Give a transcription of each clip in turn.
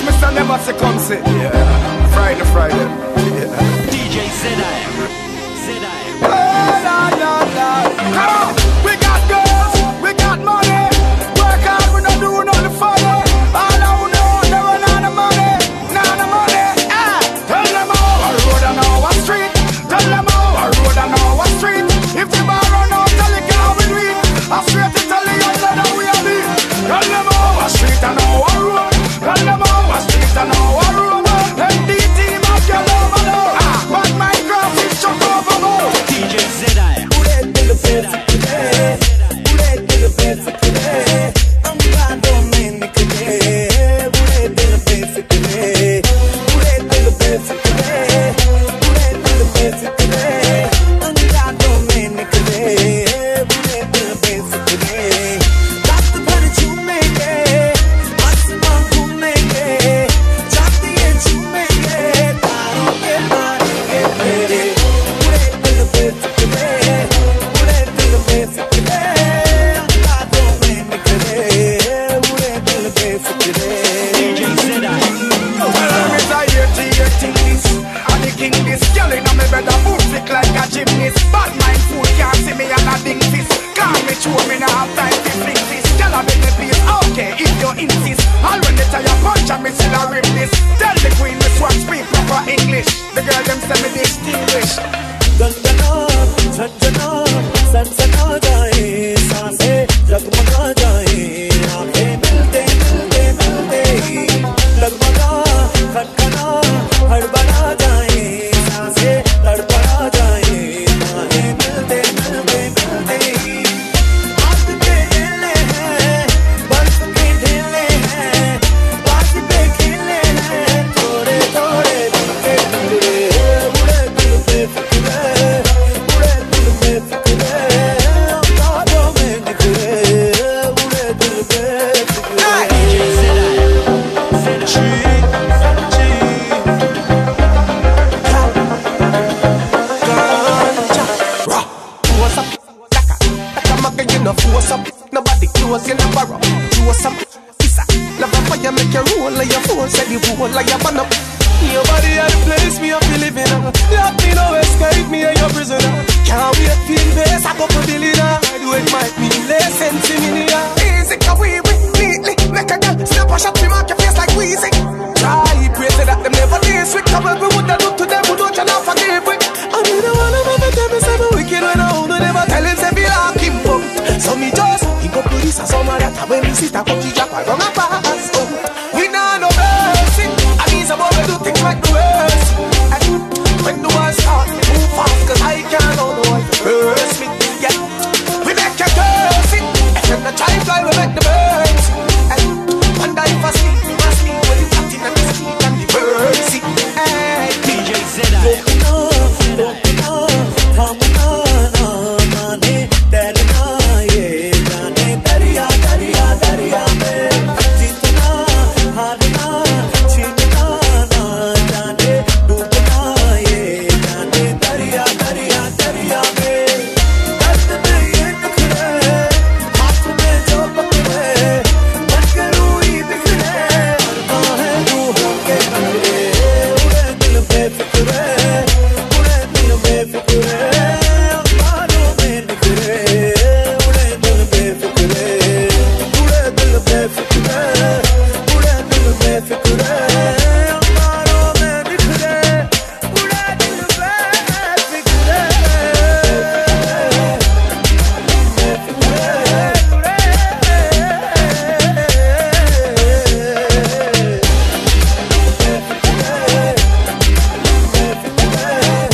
Mr. Never say come say. Yeah. Friday. Yeah. DJ ZI. Oh, la. Come on. We got girls, we got money. Work hard, we not do nothing for you. All I know, they run out of money. Not the money. Tell them all, a road and now a street. Tell them all, a road and now a street. If the bar run out, tell the girl we do it. I swear to tell the young lad that we are it. Tell them all, a street and now a road. Tell them all, a street and now a road. MDT, my girl over there. But my grass is chuck over more. DJ ZI.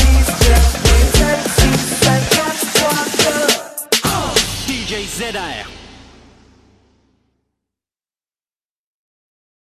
DJ ZI.